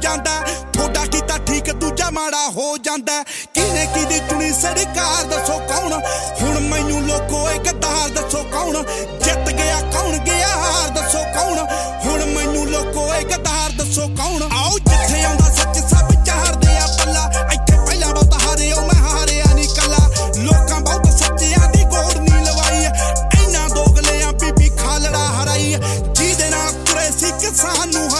ਜਾਂਦਾ ਥੋੜਾ ਕੀਤਾ ਠੀਕ ਦੂਜਾ ਮਾੜਾ ਹੋ ਜਾਂਦਾ ਕਿਹਨੇ ਕਿਹਦੀ ਚੁਣੀ ਸਰਕਾਰ ਦੱਸੋ ਕੌਣ ਹੁਣ ਮੈਨੂੰ ਲੋਕੋ ਇਹ ਗੱਦਾਰ ਦੱਸੋ ਕੌਣ ਜਿੱਤ ਗਿਆ ਕੌਣ ਗਿਆ ਹਾਰ ਦੱਸੋ ਕੌਣ ਹੁਣ ਮੈਨੂੰ ਲੋਕੋ ਇਹ ਗੱਦਾਰ ਦੱਸੋ ਕੌਣ